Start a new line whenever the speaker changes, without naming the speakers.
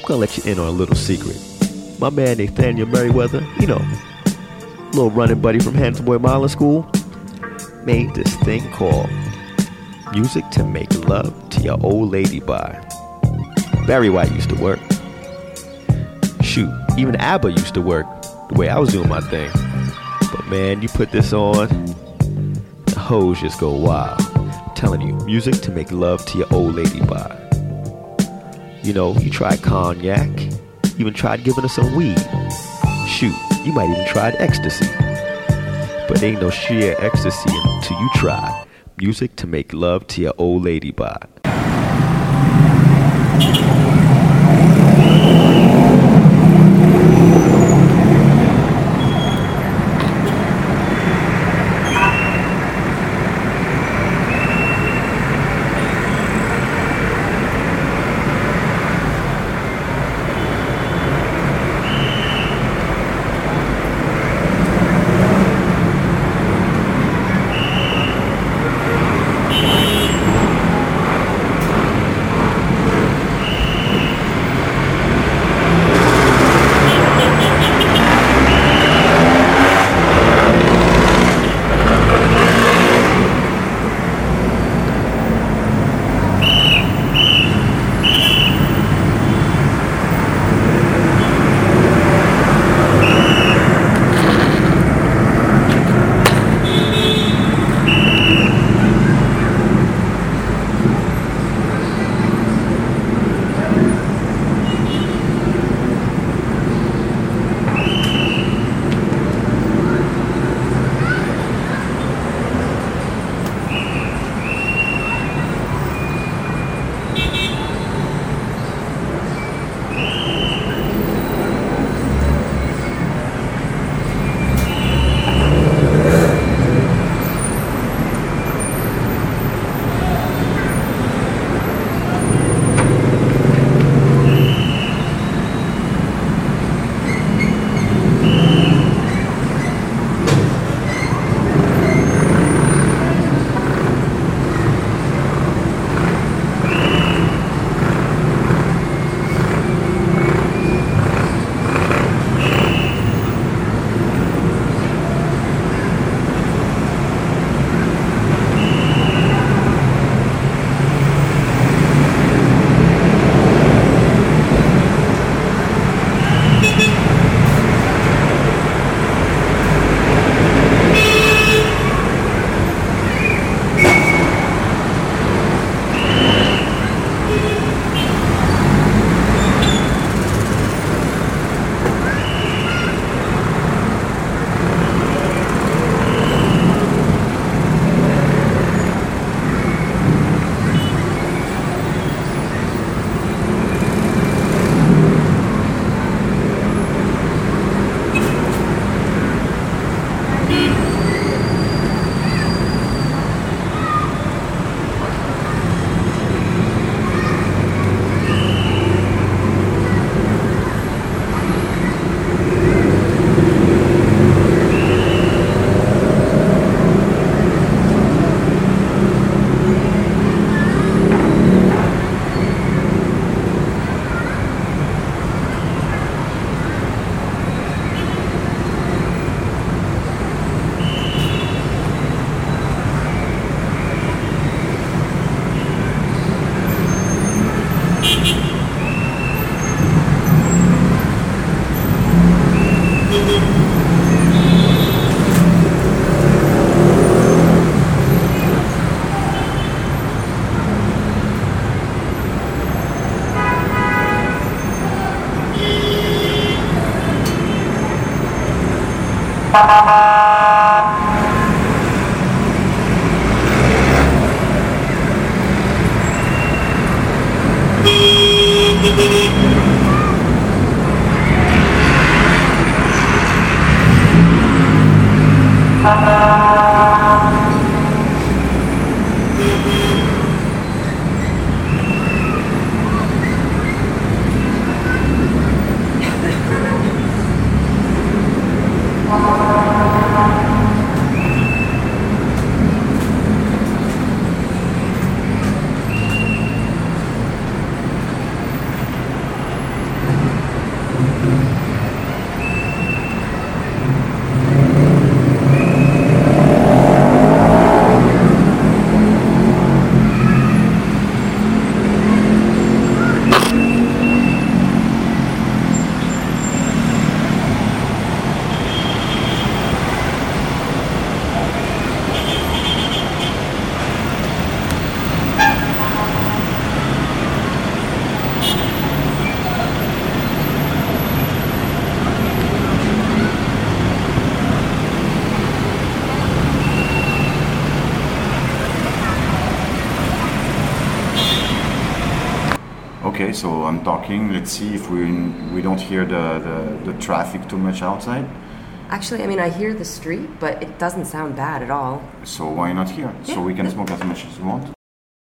gonna let you in on a little secret. My man Nathaniel Merriweather, little running buddy from Handsome Boy Modeling School, made this thing called Music to Make Love to Your Old Lady by. Barry White used to work. Shoot, even ABBA used to work the way I was doing my thing. But man, you put this on, the hoes just go wild. I'm telling you, music to make love to your old lady by. You tried cognac, even tried giving her some weed. Shoot, you might even tried ecstasy. But ain't no sheer ecstasy until you try music to make love to your old lady by.
Okay, so I'm talking. Let's see if we don't hear the traffic too much outside.
Actually, I mean, I hear the street, but it doesn't sound bad at all.
So why not here?
Yeah.
So we can smoke as much as we want.